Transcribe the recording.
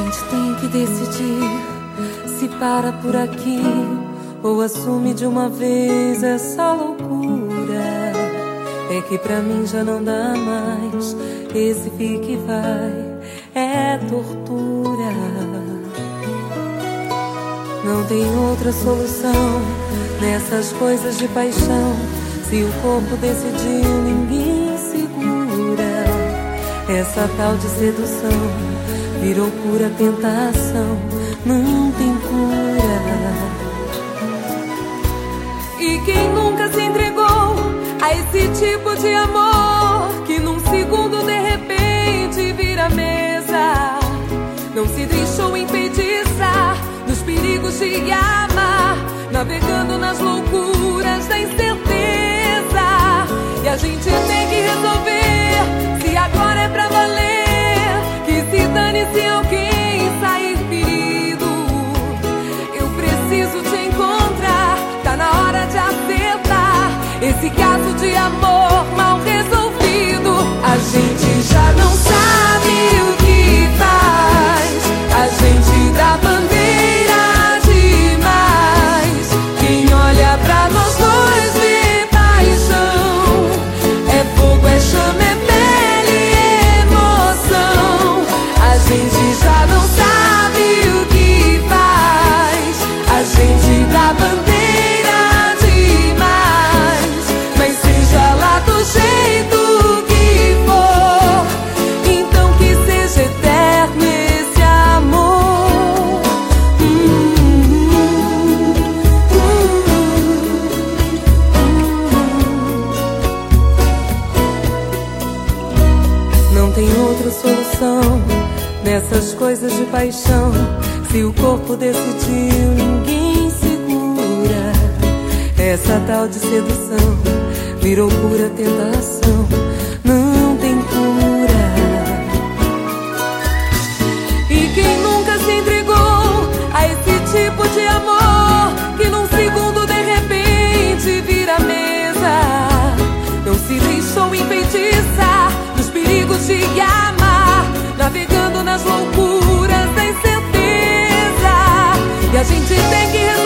gente tem que decidir se para por aqui ou assume de uma vez essa loucura. É que pra mim já não dá mais, esse fica e vai é tortura. Não tem outra solução nessas coisas de paixão. Se o corpo decidiu, ninguém segura. Essa tal de sedução virou pura tentação, não tem cura. E quem nunca se entregou a esse tipo de amor que num segundo de repente vira mesa, não se deixou enfeitiçar dos perigos de amar, navegando nas loucuras da incerteza. E a gente tem que resolver se agora é pra valer, que se dane se alguém sair ferido. Eu preciso te encontrar, tá na hora de acertar esse caso de amor mal resolvido. A gente já não sabe o que faz, a gente dá bandeira demais. Quem olha pra nós dois vê paixão, é fogo, é chama, é pele, é emoção. A gente já não sabe o que faz, a gente dá bandeira demais. Mas seja lá do jeito que for, então que seja eterno esse amor. Não tem outra solução nessas coisas de paixão. Se o corpo decidiu, ninguém segura. Essa tal de sedução virou pura tentação, não tem cura. E quem nunca se entregou a esse tipo de amor que num segundo de repente vira mesa, não se deixou enfeitiçar dos perigos de amar, navegando nas loucuras da incerteza. E a gente tem que resolver